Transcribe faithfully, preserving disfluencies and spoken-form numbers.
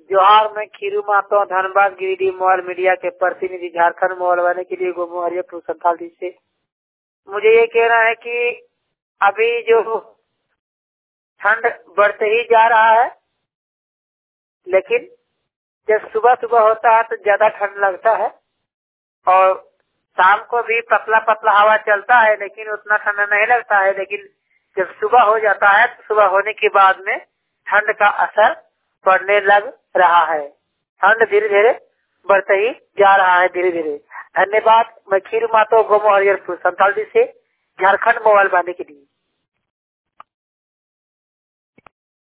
जोहार, मैं Khiru Mahto Dhanbad Giridih mobile media के प्रतिनिधि झारखंड मोबाइल वाले के लिए गोमोहरिया संथाल से मुझे ये कहना है कि अभी जो ठंड बढ़ते ही जा रहा है, लेकिन जब सुबह सुबह होता है तो ज्यादा ठंड लगता है और शाम को भी पतला पतला हवा चलता है, लेकिन उतना ठंड नहीं लगता है। लेकिन जब सुबह हो जाता है तो सुबह होने के बाद में ठंड का असर पड़ने लग रहा है। ठंड धीरे धीरे बढ़ते ही जा रहा है, धीरे धीरे। धन्यवाद। मैं खीरू मातो गोमो हरियर संताल से झारखंड मोबाइल बांधने के लिए।